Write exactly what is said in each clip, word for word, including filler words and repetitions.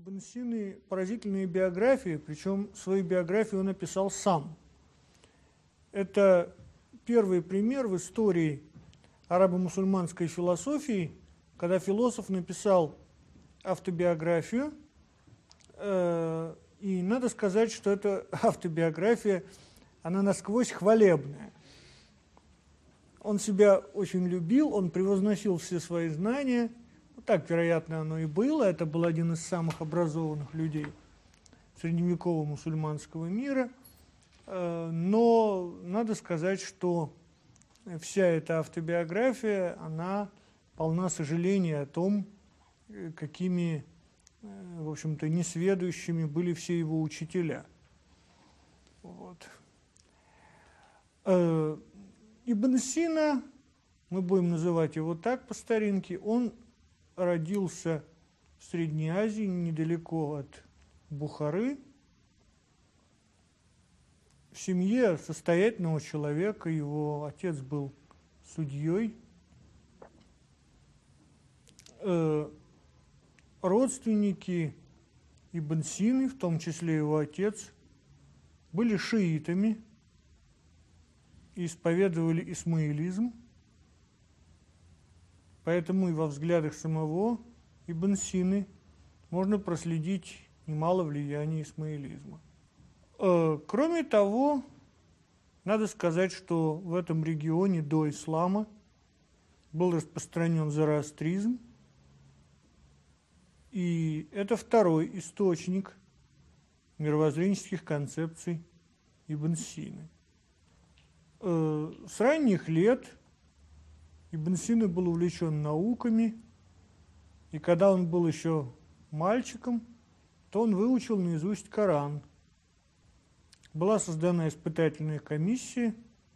Ибн Сины поразительные биографии, причем свою биографию он написал сам. Это первый пример в истории арабо-мусульманской философии, когда философ написал автобиографию, э, и надо сказать, что эта автобиография, она насквозь хвалебная. Он себя очень любил, он превозносил все свои знания. Так, вероятно, оно и было. Это был один из самых образованных людей средневекового мусульманского мира. Но надо сказать, что вся эта автобиография, она полна сожаления о том, какими, в общем-то, несведущими были все его учителя. Вот. Ибн Сина, мы будем называть его так по старинке, он родился в Средней Азии, недалеко от Бухары, в семье состоятельного человека. Его отец был судьей. Э, родственники Ибн Сины, в том числе его отец, были шиитами и исповедовали исмаилизм. Поэтому и во взглядах самого Ибн Сины можно проследить немало влияния исмаилизма. Э, кроме того, надо сказать, что в этом регионе до ислама был распространен зороастризм, и это второй источник мировоззренческих концепций Ибн Сины. Э, с ранних лет Ибн Сина был увлечен науками, и когда он был еще мальчиком, то он выучил наизусть Коран. Была создана испытательная комиссия,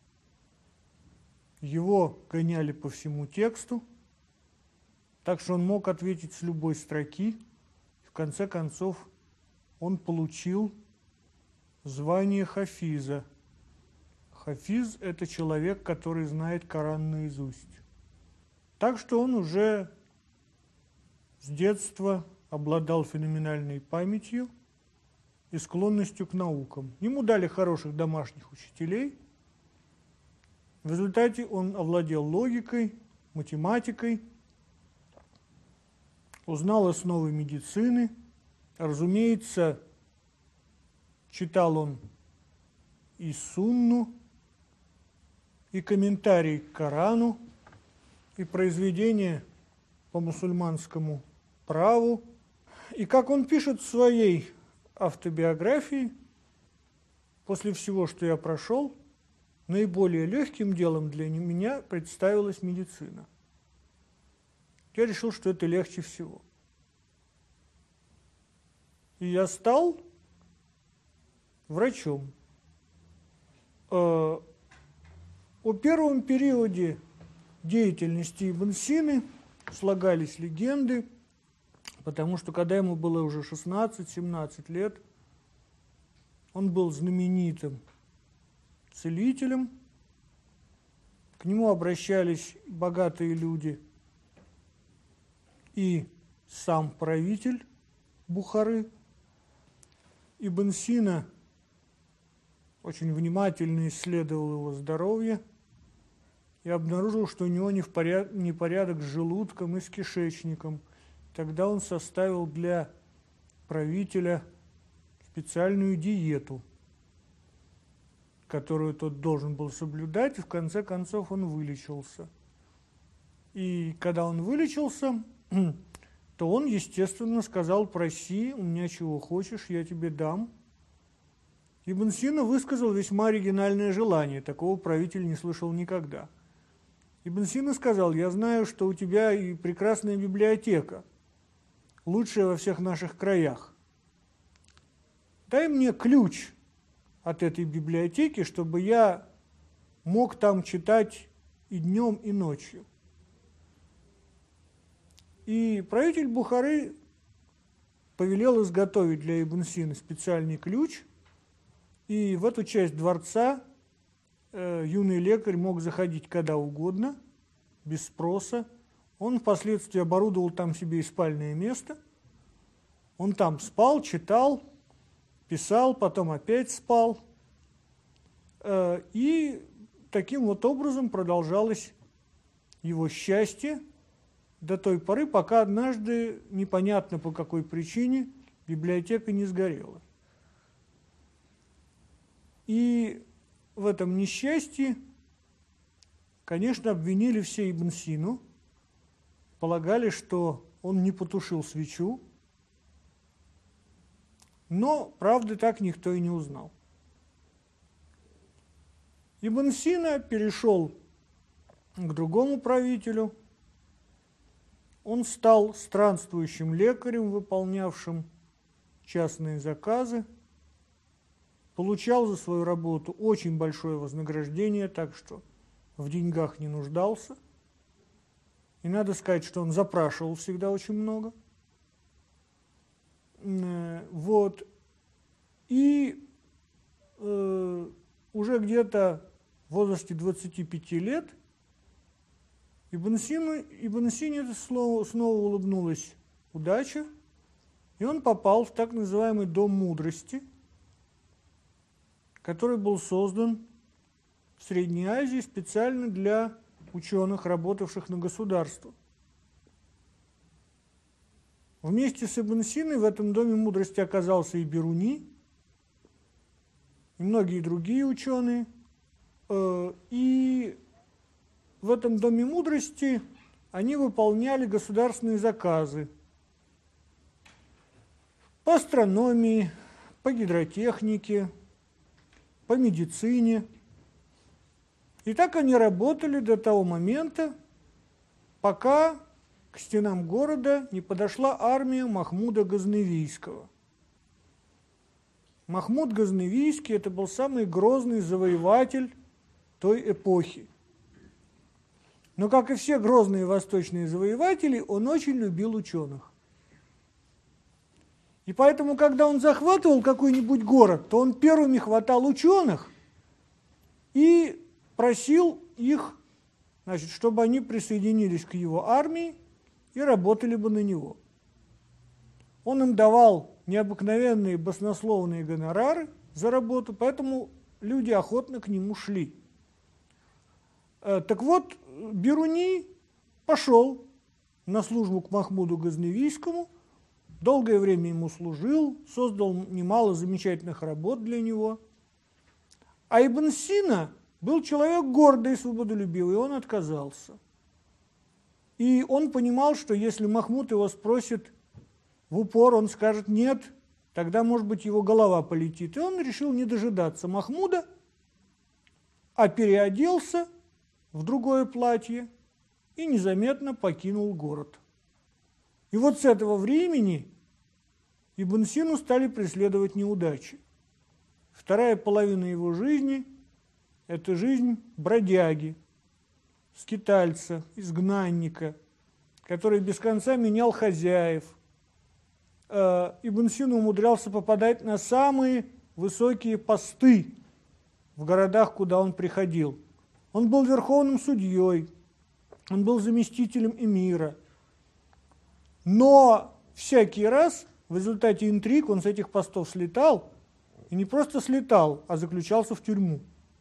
его гоняли по всему тексту, так что он мог ответить с любой строки. В конце концов, он получил звание хафиза. Хафиз – это человек, который знает Коран наизусть. Так что он уже с детства обладал феноменальной памятью и склонностью к наукам. Ему дали хороших домашних учителей. В результате он овладел логикой, математикой, узнал основы медицины. Разумеется, читал он и сунну, и комментарий к Корану, и произведения по мусульманскому праву. И как он пишет в своей автобиографии: после всего, что я прошел, наиболее легким делом для меня представилась медицина. Я решил, что это легче всего. И я стал врачом. О первом периоде деятельности Ибн Сины слагались легенды, потому что когда ему было уже шестнадцать-семнадцать лет, он был знаменитым целителем, к нему обращались богатые люди и сам правитель Бухары. Ибн Сина очень внимательно исследовал его здоровье и обнаружил, что у него непорядок с желудком и с кишечником. Тогда он составил для правителя специальную диету, которую тот должен был соблюдать, и в конце концов он вылечился. И когда он вылечился, то он, естественно, сказал: проси у меня чего хочешь, я тебе дам. Ибн Сина высказал весьма оригинальное желание, такого правитель не слышал никогда. Ибн Сина сказал: я знаю, что у тебя и прекрасная библиотека, лучшая во всех наших краях. Дай мне ключ от этой библиотеки, чтобы я мог там читать и днем, и ночью. И правитель Бухары повелел изготовить для Ибн Сины специальный ключ, и в эту часть дворца э, юный лекарь мог заходить когда угодно, без спроса. Он впоследствии оборудовал там себе и спальное место, Он там спал, читал, писал, потом опять спал. И таким вот образом продолжалось его счастье до той поры, пока однажды, непонятно по какой причине, библиотека не сгорела. И в этом несчастье, конечно, обвинили все Ибн Сину, полагали, что он не потушил свечу, но правды так никто и не узнал. Ибн Сина перешел к другому правителю. Он стал странствующим лекарем, выполнявшим частные заказы, получал за свою работу очень большое вознаграждение, так что в деньгах не нуждался. И надо сказать, что он запрашивал всегда очень много. Вот. И э, уже где-то в возрасте двадцати пяти лет Ибн Сину, Ибн Сине снова, снова улыбнулась удача, и он попал в так называемый Дом мудрости, который был создан в Средней Азии специально для ученых, работавших на государство. Вместе с Ибн Синой в этом Доме мудрости оказался и Бируни, и многие другие ученые. И в этом Доме мудрости они выполняли государственные заказы по астрономии, по гидротехнике, по медицине. И так они работали до того момента, пока к стенам города не подошла армия Махмуда Газневийского. Махмуд Газневийский – это был самый грозный завоеватель той эпохи. Но, как и все грозные восточные завоеватели, он очень любил ученых. И поэтому, когда он захватывал какой-нибудь город, то он первыми хватал ученых и просил их, значит, чтобы они присоединились к его армии и работали бы на него. Он им давал необыкновенные баснословные гонорары за работу, поэтому люди охотно к нему шли. Так вот, Бируни пошел на службу к Махмуду Газневийскому, долгое время ему служил, создал немало замечательных работ для него. А Ибн Сина был человек гордый и свободолюбивый, и он отказался. И он понимал, что если Махмуд его спросит в упор, он скажет «нет», тогда, может быть, его голова полетит. И он решил не дожидаться Махмуда, а переоделся в другое платье и незаметно покинул город. И вот с этого времени Ибн Сину стали преследовать неудачи. Вторая половина его жизни – это жизнь бродяги, скитальца, изгнанника, который без конца менял хозяев. Ибн Сина умудрялся попадать на самые высокие посты в городах, куда он приходил. Он был верховным судьей, он был заместителем эмира. Но всякий раз в результате интриг он с этих постов слетал, и не просто слетал, а заключался в тюрьму.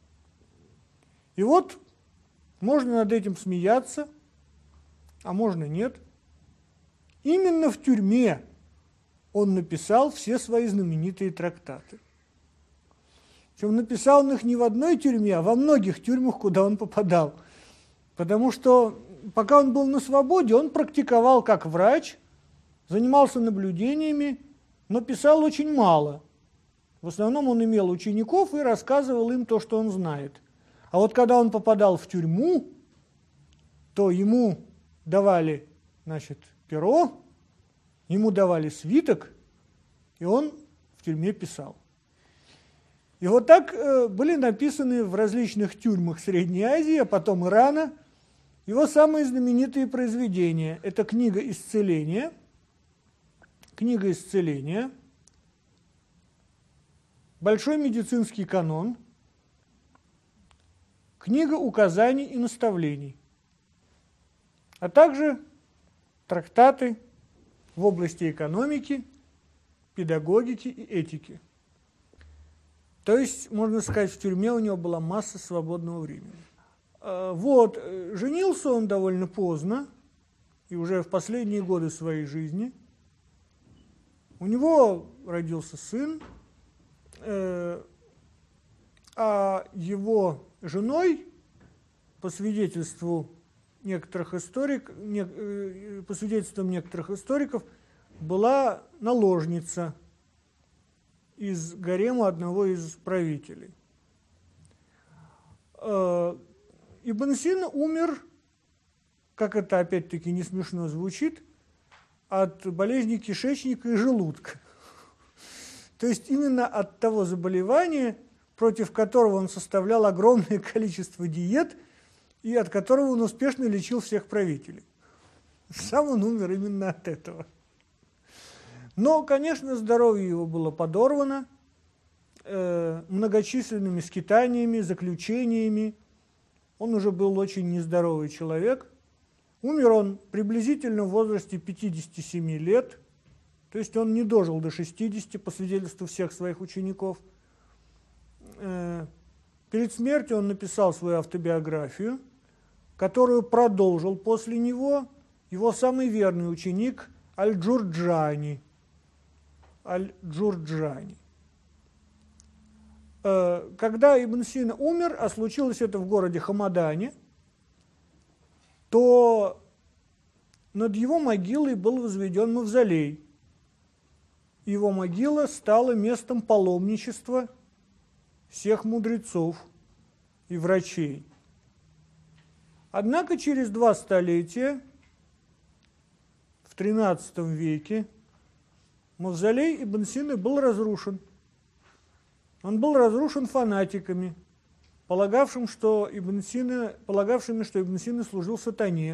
И вот можно над этим смеяться, а можно нет. Именно в тюрьме он написал все свои знаменитые трактаты. Причем написал он их не в одной тюрьме, а во многих тюрьмах, куда он попадал. Потому что пока он был на свободе, он практиковал как врач, занимался наблюдениями, но писал очень мало. В основном он имел учеников и рассказывал им то, что он знает. А вот когда он попадал в тюрьму, то ему давали, значит, перо, ему давали свиток, и он в тюрьме писал. И вот так э, были написаны в различных тюрьмах Средней Азии, а потом Ирана, его самые знаменитые произведения. Это книга исцеления, книга исцеления, Большой медицинский канон, книга указаний и наставлений, а также трактаты в области экономики педагогики и этики. То есть, можно сказать, в тюрьме у него была масса свободного времени. Вот, женился он довольно поздно, и уже в последние годы своей жизни. У него родился сын, а его женой, по свидетельству некоторых историков, по свидетельствам некоторых историков, была наложница из гарема одного из правителей. Ибн Сина умер, как это опять-таки не смешно звучит, от болезни кишечника и желудка. То есть именно от того заболевания, против которого он составлял огромное количество диет и от которого он успешно лечил всех правителей. Сам он умер именно от этого. Но, конечно, здоровье его было подорвано э, многочисленными скитаниями, заключениями. Он уже был очень нездоровый человек. Умер он приблизительно в возрасте пятидесяти семи лет, то есть он не дожил до шестидесяти, по свидетельству всех своих учеников. Э, перед смертью он написал свою автобиографию, которую продолжил после него его самый верный ученик Аль-Джурджани. Аль-Джурджани. Когда Ибн Сина умер, а случилось это в городе Хамадане, то над его могилой был возведен мавзолей. Его могила стала местом паломничества всех мудрецов и врачей. Однако через два столетия, в тринадцатом веке, мавзолей Ибн Сины был разрушен. Он был разрушен фанатиками, полагавшим, что Ибн Сина, полагавшими, что Ибн Сина служил сатане,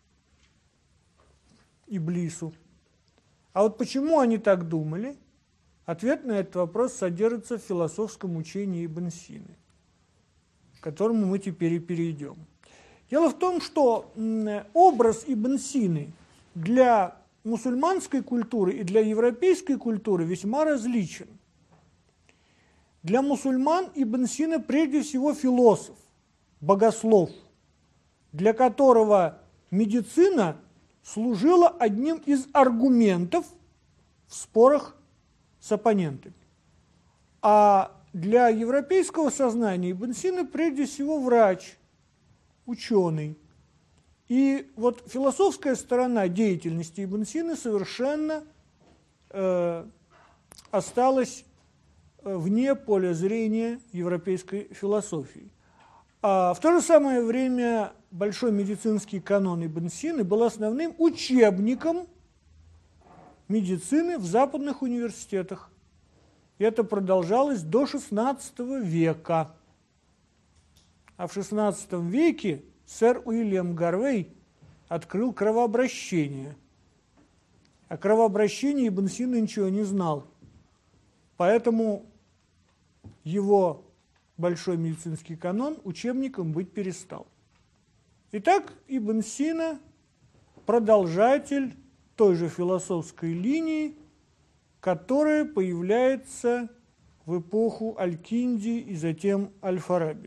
Иблису. А вот почему они так думали? Ответ на этот вопрос содержится в философском учении Ибн Сины, к которому мы теперь и перейдем. Дело в том, что образ Ибн Сины для мусульманской культуры и для европейской культуры весьма различен. Для мусульман Ибн Сина прежде всего философ, богослов, для которого медицина служила одним из аргументов в спорах с оппонентами. А для европейского сознания Ибн Сина прежде всего врач, ученый. И вот философская сторона деятельности Ибн Сины совершенно э, осталась вне поля зрения европейской философии. А в то же самое время большой медицинский канон Ибн Сины был основным учебником медицины в западных университетах. И это продолжалось до шестнадцатого века. А в шестнадцатом веке сэр Уильям Гарвей открыл кровообращение. О кровообращении Ибн Сина ничего не знал. Поэтому его большой медицинский канон учебником быть перестал. Итак, Ибн Сина – продолжатель той же философской линии, которая появляется в эпоху Аль-Кинди и затем Аль-Фараби.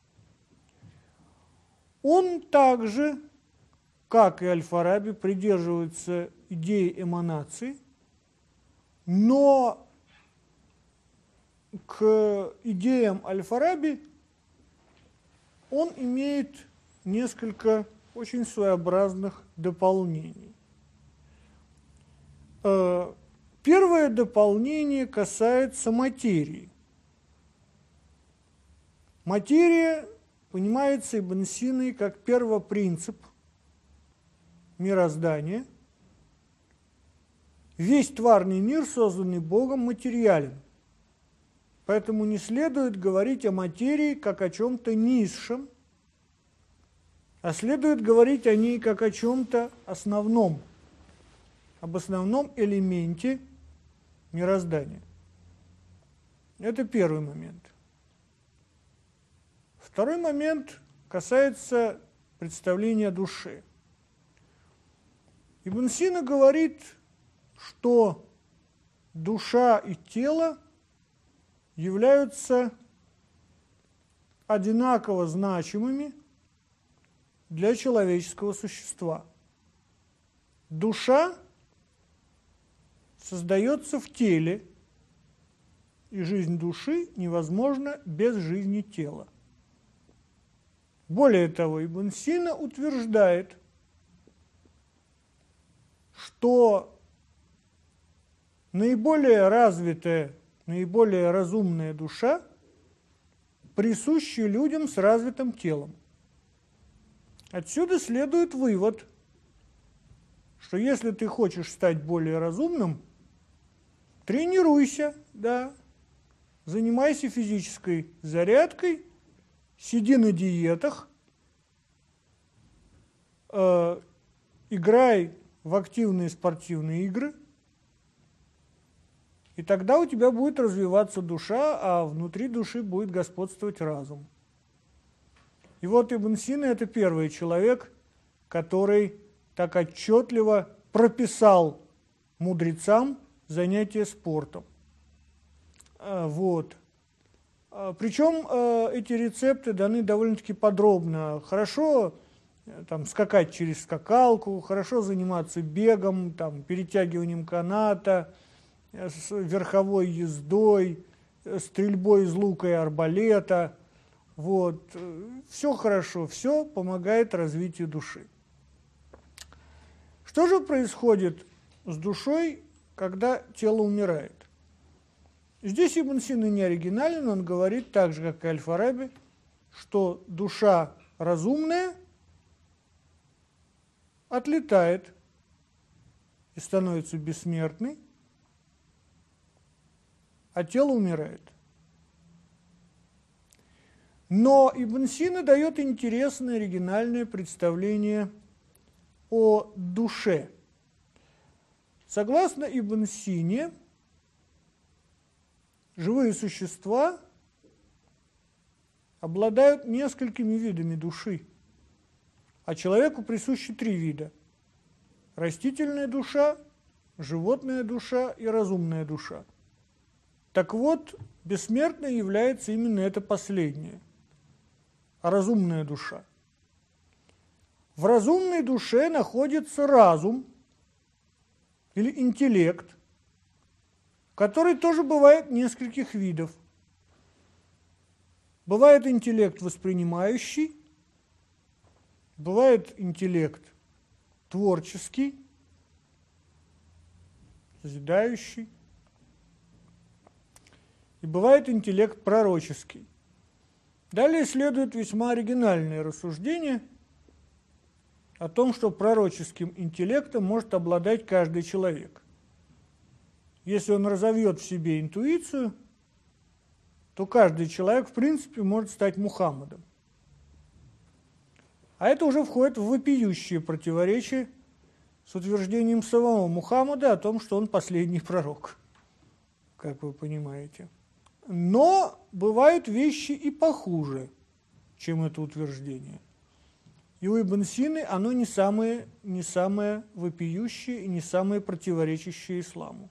Он также, как и Аль-Фараби, придерживается идеи эманации, но к идеям Аль-Фараби он имеет несколько очень своеобразных дополнений. Первое дополнение касается материи. Материя понимается Ибн Синой как первопринцип мироздания. Весь тварный мир, созданный Богом, материален. Поэтому не следует говорить о материи как о чем-то низшем, а следует говорить о ней как о чем-то основном, об основном элементе мироздания. Это первый момент. Второй момент касается представления о душе. Ибн Сина говорит, что душа и тело являются одинаково значимыми для человеческого существа. Душа создается в теле, и жизнь души невозможна без жизни тела. Более того, Ибн Сина утверждает, что наиболее развитая, наиболее разумная душа присуща людям с развитым телом. Отсюда следует вывод, что если ты хочешь стать более разумным, тренируйся, да, занимайся физической зарядкой, сиди на диетах, э, играй в активные спортивные игры, и тогда у тебя будет развиваться душа, а внутри души будет господствовать разум. И вот Ибн Сина – это первый человек, который так отчетливо прописал мудрецам занятие спортом. Вот. Причем эти рецепты даны довольно-таки подробно. Хорошо там, скакать через скакалку, хорошо заниматься бегом, там, перетягиванием каната, с верховой ездой, стрельбой из лука и арбалета. Вот. Все хорошо, все помогает развитию души. Что же происходит с душой, когда тело умирает? Здесь Ибн Сина не оригинален, он говорит так же, как и Аль-Фараби, что душа разумная отлетает и становится бессмертной, а тело умирает. Но Ибн Сина дает интересное оригинальное представление о душе. Согласно Ибн Сине, живые существа обладают несколькими видами души, а человеку присущи три вида: растительная душа, животная душа и разумная душа. Так вот, бессмертной является именно это последнее, разумная душа. В разумной душе находится разум или интеллект, который тоже бывает нескольких видов. Бывает интеллект воспринимающий, бывает интеллект творческий, созидающий, и бывает интеллект пророческий. Далее следует весьма оригинальное рассуждение о том, что пророческим интеллектом может обладать каждый человек. Если он разовьет в себе интуицию, то каждый человек, в принципе, может стать Мухаммадом. А это уже входит в вопиющее противоречие с утверждением самого Мухаммада о том, что он последний пророк, как вы понимаете. Но бывают вещи и похуже, чем это утверждение. И у Ибн Сины оно не самое, не самое вопиющее и не самое противоречащее исламу.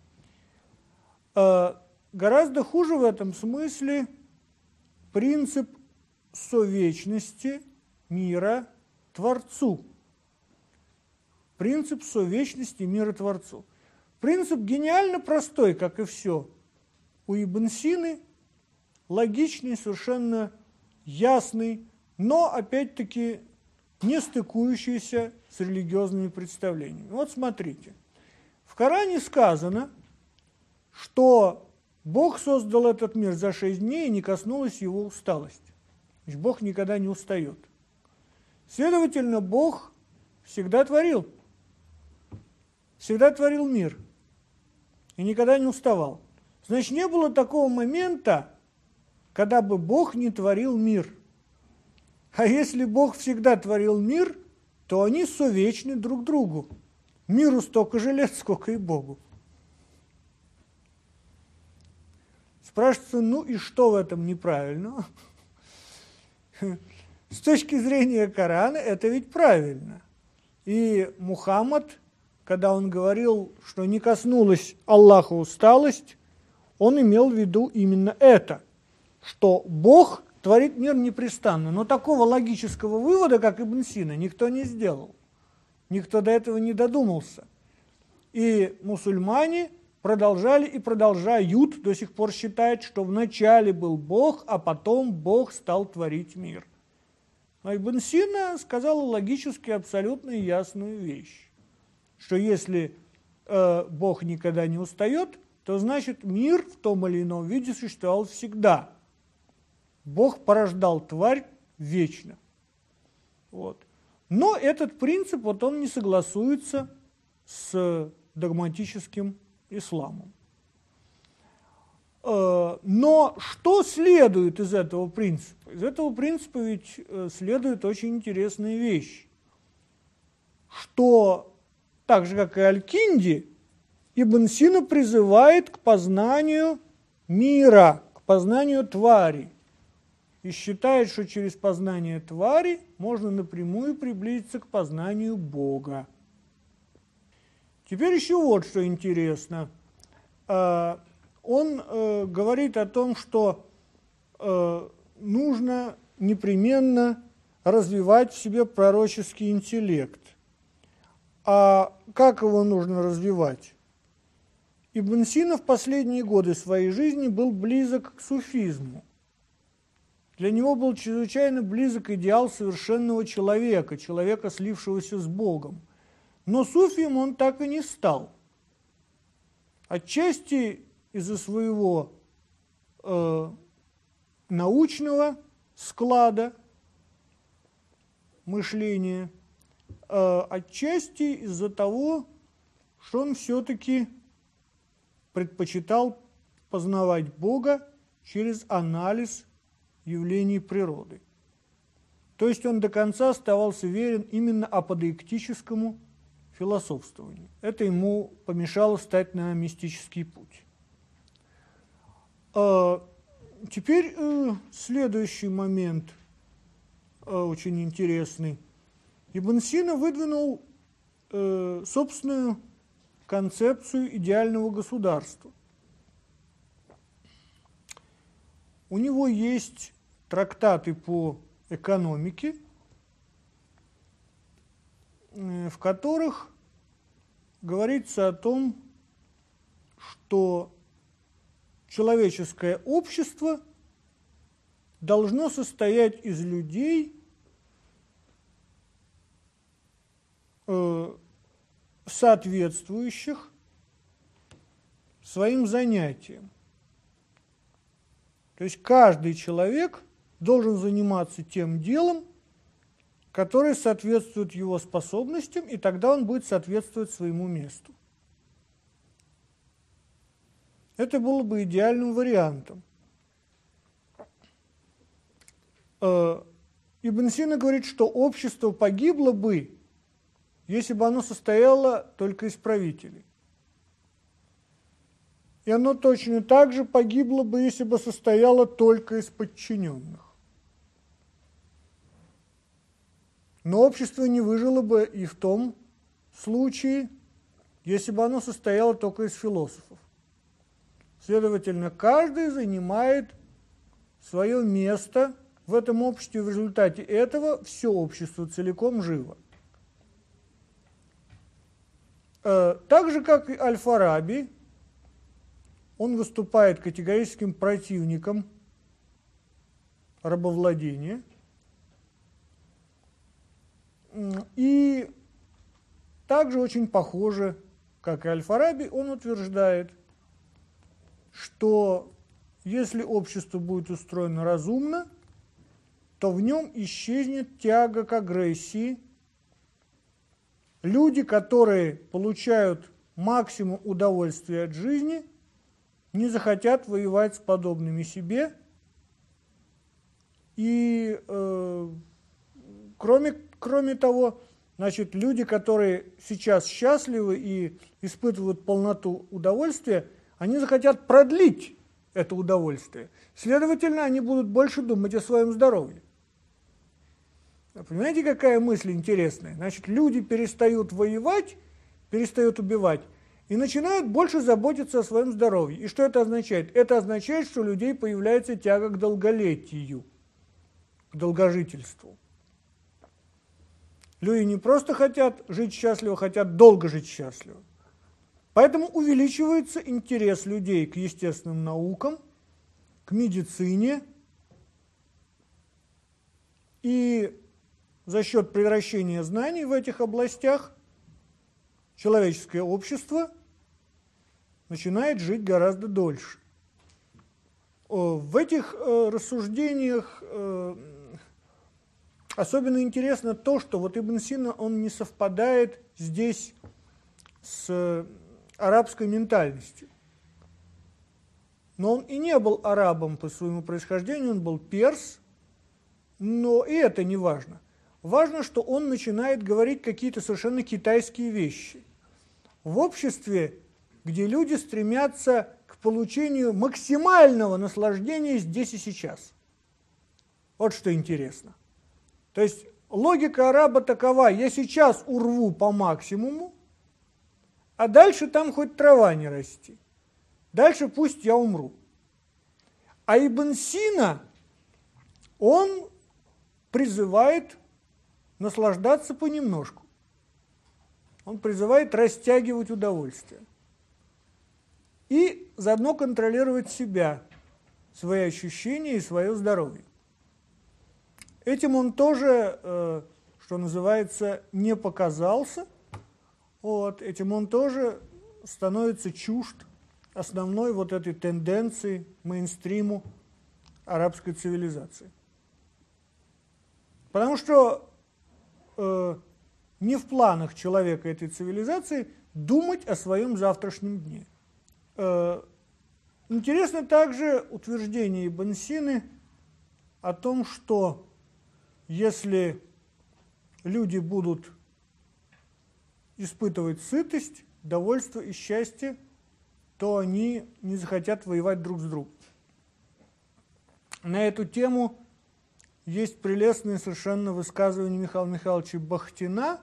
А гораздо хуже в этом смысле принцип совечности мира Творцу. Принцип совечности мира Творцу. Принцип гениально простой, как и все у Ибн Сины, логичный, совершенно ясный, но, опять-таки, не стыкующийся с религиозными представлениями. Вот смотрите. В Коране сказано, что Бог создал этот мир за шесть дней и не коснулась его усталость. То есть Бог никогда не устает. Следовательно, Бог всегда творил. Всегда творил мир. И никогда не уставал. Значит, не было такого момента, когда бы Бог не творил мир. А если Бог всегда творил мир, то они совечны друг другу. Миру столько же лет, сколько и Богу. Спрашивается, ну и что в этом неправильно? С точки зрения Корана это ведь правильно. И Мухаммад когда он говорил, что не коснулась Аллаха усталость, он имел в виду именно это, что Бог творит мир непрестанно. Но такого логического вывода, как Ибн Сина, никто не сделал. Никто до этого не додумался. И мусульмане продолжали и продолжают до сих пор считать, что вначале был Бог, а потом Бог стал творить мир. Но Ибн Сина сказал логически абсолютно ясную вещь, что если э, Бог никогда не устает, то значит мир в том или ином виде существовал всегда. Бог порождал тварь вечно. Вот. Но этот принцип, вот он не согласуется с догматическим исламом. Но что следует из этого принципа? Из этого принципа ведь следует очень интересная вещь, что так же, как и Аль-Кинди, Ибн Сина призывает к познанию мира, к познанию твари, и считает, что через познание твари можно напрямую приблизиться к познанию Бога. Теперь еще вот что интересно. Он говорит о том, что нужно непременно развивать в себе пророческий интеллект. А как его нужно развивать? Ибн Сина в последние годы своей жизни был близок к суфизму. Для него был чрезвычайно близок идеал совершенного человека, человека, слившегося с Богом. Но суфием он так и не стал. Отчасти из-за своего э, научного склада мышления, э, отчасти из-за того, что он все-таки предпочитал познавать Бога через анализ явлений природы. То есть он до конца оставался верен именно аподеиктическому философствованию. Это ему помешало стать на мистический путь. Теперь следующий момент очень интересный. Ибн Сина выдвинул собственную концепцию идеального государства. У него есть трактаты по экономике, в которых говорится о том, что человеческое общество должно состоять из людей, соответствующих своим занятиям. То есть каждый человек должен заниматься тем делом, которое соответствует его способностям, и тогда он будет соответствовать своему месту. Это было бы идеальным вариантом. Ибн Сина говорит, что общество погибло бы, если бы оно состояло только из правителей. И оно точно так же погибло бы, если бы состояло только из подчиненных. Но общество не выжило бы и в том случае, если бы оно состояло только из философов. Следовательно, каждый занимает свое место в этом обществе, в результате этого все общество целиком живо. Так же, как и Аль-Фараби, он выступает категорическим противником рабовладения. И также очень похоже, как и Аль-Фараби, он утверждает, что если общество будет устроено разумно, то в нем исчезнет тяга к агрессии. Люди, которые получают максимум удовольствия от жизни, не захотят воевать с подобными себе. И э, кроме, кроме того, значит, люди, которые сейчас счастливы и испытывают полноту удовольствия, они захотят продлить это удовольствие. Следовательно, они будут больше думать о своем здоровье. Понимаете, какая мысль интересная? Значит, люди перестают воевать, перестает убивать, и начинают больше заботиться о своем здоровье. И что это означает? Это означает, что у людей появляется тяга к долголетию, к долгожительству. Люди не просто хотят жить счастливо, хотят долго жить счастливо. Поэтому увеличивается интерес людей к естественным наукам, к медицине, и за счет превращения знаний в этих областях человеческое общество начинает жить гораздо дольше. В этих рассуждениях особенно интересно то, что вот Ибн Сина, он не совпадает здесь с арабской ментальностью. Но он и не был арабом по своему происхождению, он был перс, но и это не важно. Важно, что он начинает говорить какие-то совершенно китайские вещи. В обществе, где люди стремятся к получению максимального наслаждения здесь и сейчас. Вот что интересно. То есть логика араба такова: я сейчас урву по максимуму, а дальше там хоть трава не расти. Дальше пусть я умру. А Ибн Сина, он призывает наслаждаться понемножку. Он призывает растягивать удовольствие. И заодно контролировать себя, свои ощущения и свое здоровье. Этим он тоже, э, что называется, не показался. Вот, этим он тоже становится чужд основной вот этой тенденции, мейнстриму арабской цивилизации. Потому что э, не в планах человека этой цивилизации думать о своем завтрашнем дне. Э, интересно также утверждение Ибн Сины о том, что если люди будут испытывать сытость, довольство и счастье, то они не захотят воевать друг с другом. На эту тему есть прелестное совершенно высказывание Михаила Михайловича Бахтина,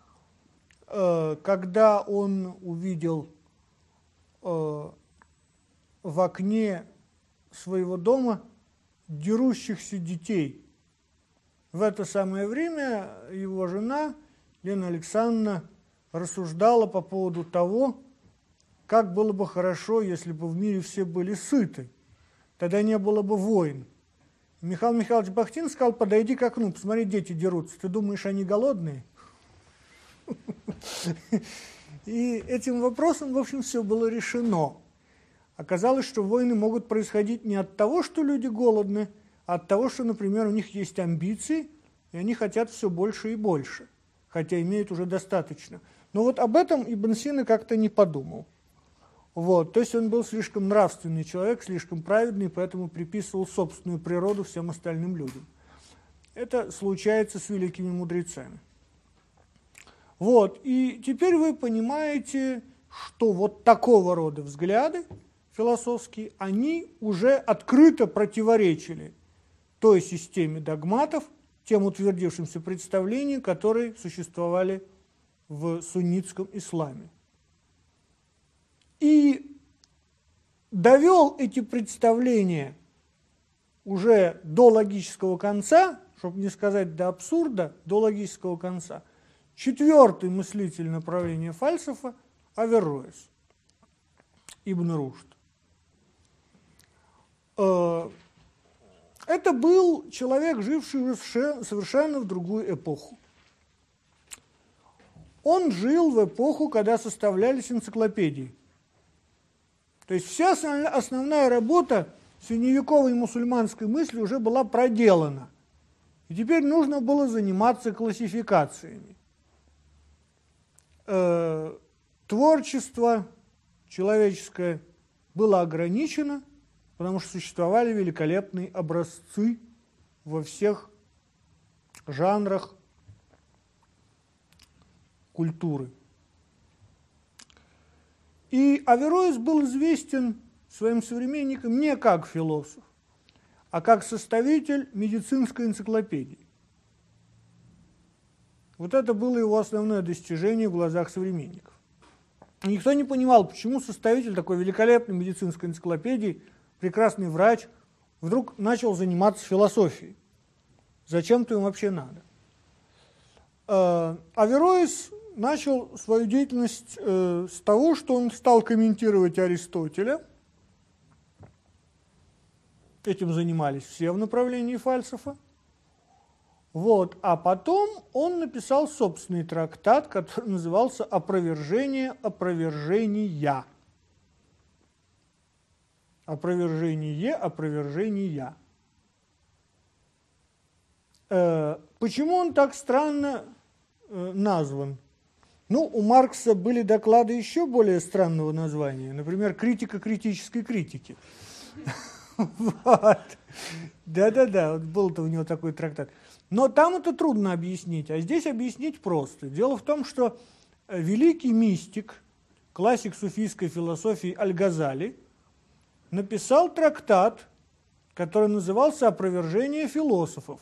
когда он увидел в окне своего дома дерущихся детей. В это самое время его жена Лена Александровна рассуждала по поводу того, как было бы хорошо, если бы в мире все были сыты. Тогда не было бы войн. Михаил Михайлович Бахтин сказал: подойди к окну, посмотри, дети дерутся. Ты думаешь, они голодные? И этим вопросом, в общем, все было решено. Оказалось, что войны могут происходить не от того, что люди голодны, а от того, что, например, у них есть амбиции, и они хотят все больше и больше, хотя имеют уже достаточно. Но вот об этом Ибн Сина как-то не подумал. Вот. То есть он был слишком нравственный человек, слишком праведный, поэтому приписывал собственную природу всем остальным людям. Это случается с великими мудрецами. Вот. И теперь вы понимаете, что вот такого рода взгляды философские, они уже открыто противоречили той системе догматов, тем утвердившимся представлениям, которые существовали в суннитском исламе. И довел эти представления уже до логического конца, чтобы не сказать до абсурда, до логического конца, четвертый мыслитель направления фальсафа Аверроэс, Ибн Рушд. Это был человек, живший уже совершенно в другую эпоху. Он жил в эпоху, когда составлялись энциклопедии. То есть вся основная работа средневековой мусульманской мысли уже была проделана. И теперь нужно было заниматься классификациями. Э, творчество человеческое было ограничено, потому что существовали великолепные образцы во всех жанрах культуры. И Аверроэс был известен своим современникам не как философ, а как составитель медицинской энциклопедии. Вот это было его основное достижение в глазах современников. Никто не понимал, почему составитель такой великолепной медицинской энциклопедии, прекрасный врач, вдруг начал заниматься философией. Зачем-то им вообще надо. Авероис начал свою деятельность с того, что он стал комментировать Аристотеля. Этим занимались все в направлении фальсафа. Вот. А потом он написал собственный трактат, который назывался «Опровержение опровержения». Опровержение опровержения. Э, почему он так странно э, назван? Ну, у Маркса были доклады еще более странного названия. Например, «Критика критической критики». Да-да-да, вот был-то у него такой трактат. Но там это трудно объяснить, а здесь объяснить просто. Дело в том, что великий мистик, классик суфийской философии Аль-Газали, написал трактат, который назывался «Опровержение философов».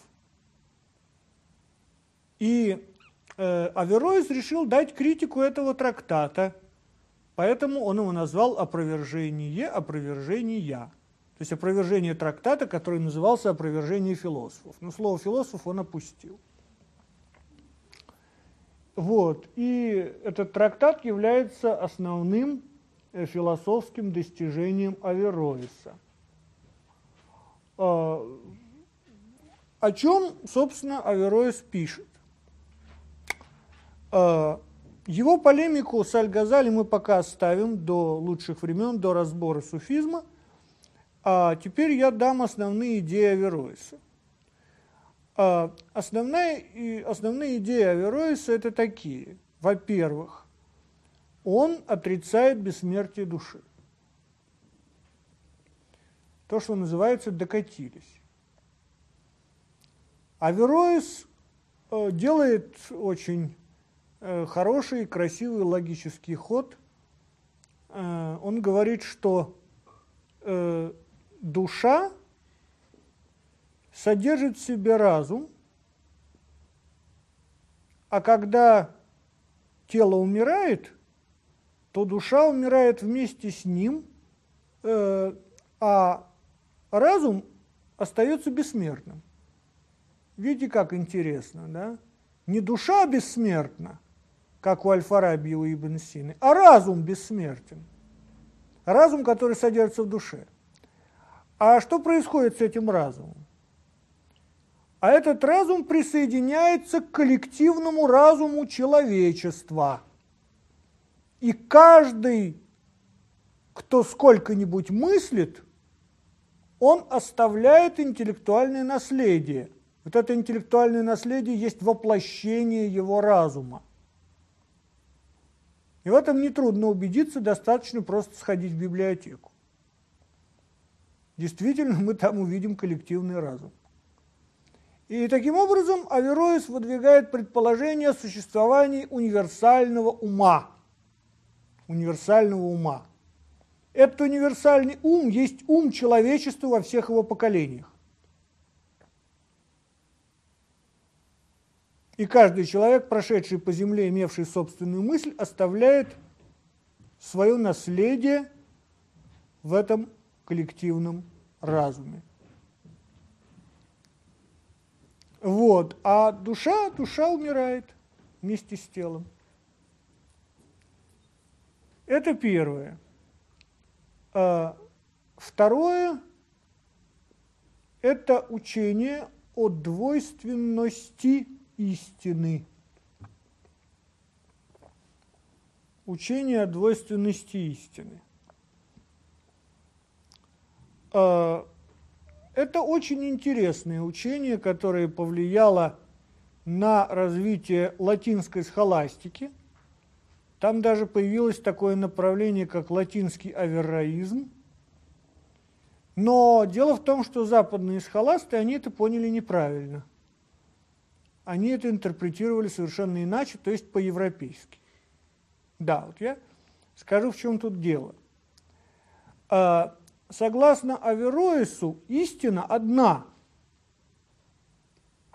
И э, Авероис решил дать критику этого трактата, поэтому он его назвал «Опровержение опровержения». То есть опровержение трактата, который назывался «Опровержение философов». Но слово «философ» он опустил. Вот. И этот трактат является основным философским достижением Авероиса. О чем, собственно, Авероис пишет? Его полемику с Аль-Газали мы пока оставим до лучших времен, до разбора суфизма. А теперь я дам основные идеи Авероиса. А основная, и, основные идеи Авероиса это такие. Во-первых, он отрицает бессмертие души. То, что называется «докатились». Авероис э, делает очень э, хороший, красивый логический ход. Э, он говорит, что э, душа содержит в себе разум, а когда тело умирает, то душа умирает вместе с ним, э, а разум остается бессмертным. Видите, как интересно, да? Не душа бессмертна, как у Аль-Фараби и у Ибн Сины, а разум бессмертен. Разум, который содержится в душе. А что происходит с этим разумом? А этот разум присоединяется к коллективному разуму человечества. И каждый, кто сколько-нибудь мыслит, он оставляет интеллектуальное наследие. Вот это интеллектуальное наследие есть воплощение его разума. И в этом нетрудно убедиться, достаточно просто сходить в библиотеку. Действительно, мы там увидим коллективный разум. И таким образом Авероис выдвигает предположение о существовании универсального ума. Универсального ума. Этот универсальный ум есть ум человечества во всех его поколениях. И каждый человек, прошедший по земле, имевший собственную мысль, оставляет свое наследие в этом коллективном разуме. Вот. А душа, душа умирает вместе с телом. Это первое. А второе – это учение о двойственности истины. Учение о двойственности истины. Это очень интересное учение, которое повлияло на развитие латинской схоластики. Там даже появилось такое направление, как латинский аверроизм. Но дело в том, что западные схоласты, они это поняли неправильно. Они это интерпретировали совершенно иначе, то есть по-европейски. Да, вот я скажу, в чем тут дело. Согласно Авероису, истина одна.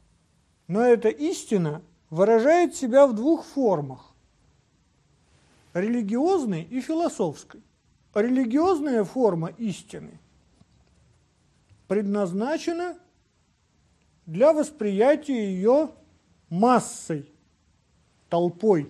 Но эта истина выражает себя в двух формах. религиозной и философской. Религиозная форма истины предназначена для восприятия ее массой, толпой.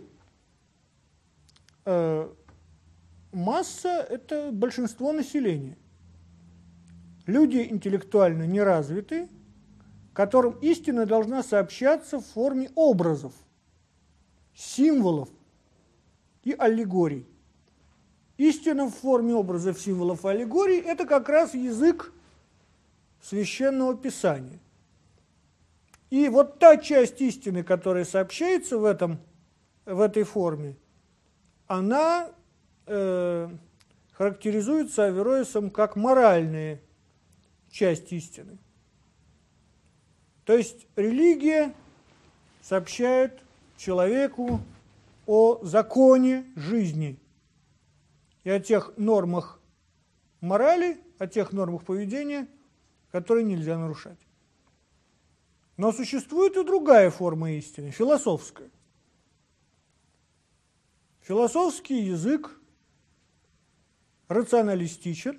Э, масса – это большинство населения. Люди интеллектуально неразвитые, которым истина должна сообщаться в форме образов, символов и аллегорий. Истина в форме образов, символов и аллегорий – это как раз язык Священного Писания. И вот та часть истины, которая сообщается в, этом, в этой форме, она э, характеризуется Авероэсом как моральная часть истины. То есть религия сообщает человеку о законе жизни и о тех нормах морали, о тех нормах поведения, которые нельзя нарушать. Но существует и другая форма истины, философская. Философский язык рационалистичен,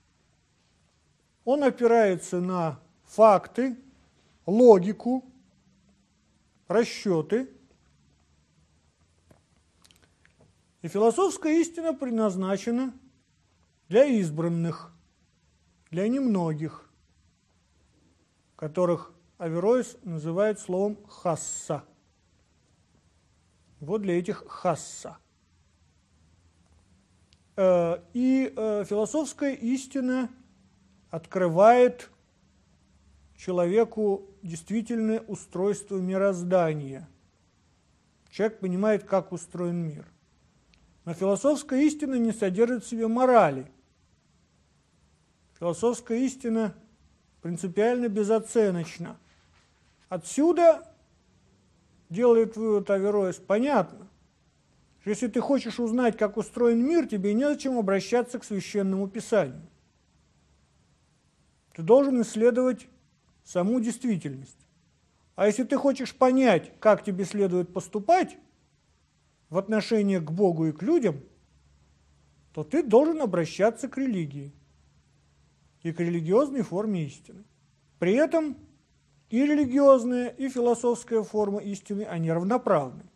он опирается на факты, логику, расчеты. И философская истина предназначена для избранных, для немногих, которых Авероэс называет словом «хасса». Вот для этих «хасса». И философская истина открывает человеку действительное устройство мироздания. Человек понимает, как устроен мир. Но философская истина не содержит в себе морали. Философская истина принципиально безоценочна. Отсюда делает вывод Авероэс: понятно, что если ты хочешь узнать, как устроен мир, тебе незачем обращаться к Священному Писанию. Ты должен исследовать саму действительность. А если ты хочешь понять, как тебе следует поступать в отношении к Богу и к людям, то ты должен обращаться к религии и к религиозной форме истины. При этом и религиозная, и философская форма истины, они равноправны.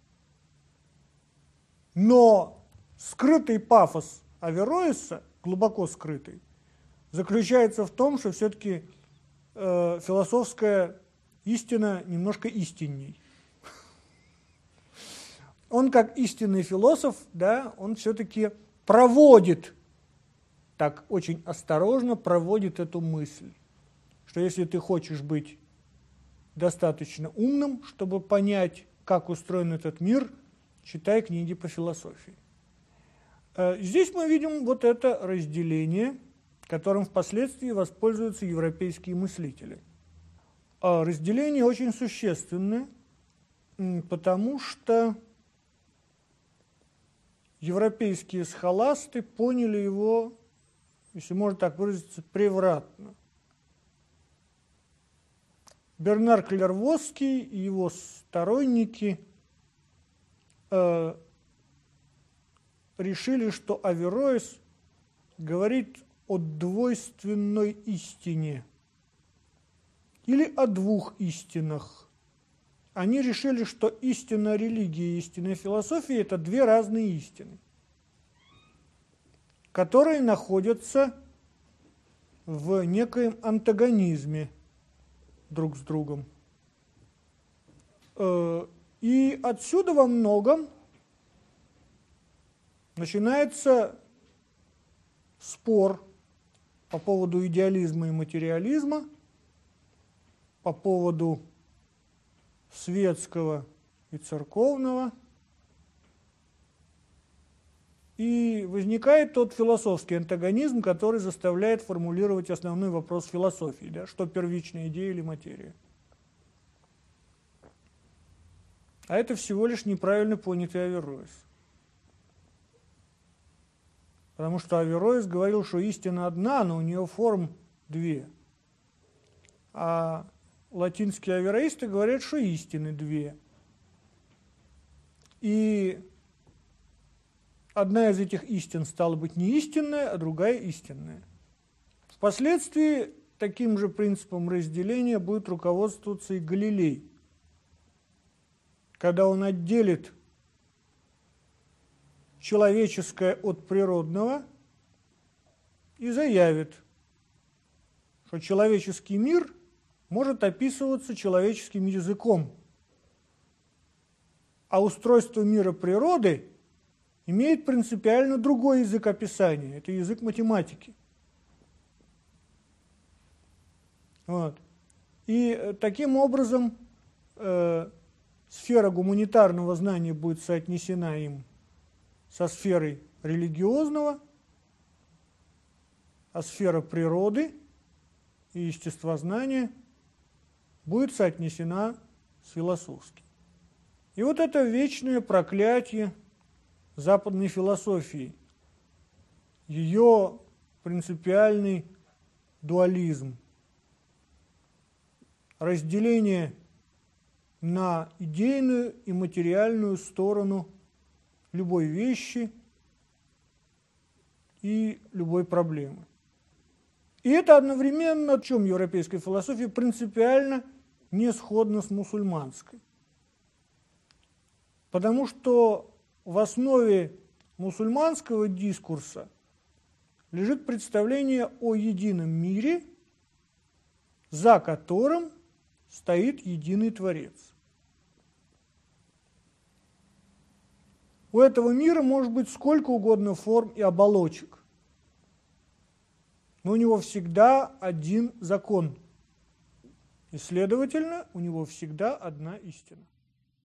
Но скрытый пафос Авероэса, глубоко скрытый, заключается в том, что все-таки э, философская истина немножко истинней. Он, как истинный философ, да, он все-таки проводит, так очень осторожно проводит эту мысль, что если ты хочешь быть достаточно умным, чтобы понять, как устроен этот мир, читай книги по философии. Здесь мы видим вот это разделение, которым впоследствии воспользуются европейские мыслители. Разделение очень существенное, потому что европейские схоласты поняли его, если можно так выразиться, превратно. Бернар Клервосский и его сторонники э, решили, что Авероэс говорит о двойственной истине или о двух истинах. Они решили, что истинная религия и истинная философия – это две разные истины, которые находятся в некоем антагонизме друг с другом. И отсюда во многом начинается спор по поводу идеализма и материализма, по поводу светского и церковного. И возникает тот философский антагонизм, который заставляет формулировать основной вопрос философии, да, что первичная идея или материя. А это всего лишь неправильно понятый Авероэс. Потому что Авероэс говорил, что истина одна, но у нее форм две. А латинские авероисты говорят, что истины две. И одна из этих истин стала быть не истинная, а другая истинная. Впоследствии таким же принципом разделения будет руководствоваться и Галилей, когда он отделит человеческое от природного и заявит, что человеческий мир может описываться человеческим языком, а устройство мира природы имеет принципиально другой язык описания, это язык математики. Вот. И таким образом э, сфера гуманитарного знания будет соотнесена им со сферой религиозного, а сфера природы и естествознания будет соотнесена с философским. И вот это вечное проклятие западной философии, ее принципиальный дуализм, разделение на идейную и материальную сторону любой вещи и любой проблемы. И это одновременно, в чем европейская философия принципиально не сходна с мусульманской. Потому что в основе мусульманского дискурса лежит представление о едином мире, за которым стоит единый Творец. У этого мира может быть сколько угодно форм и оболочек, но у него всегда один закон, и, следовательно, у него всегда одна истина.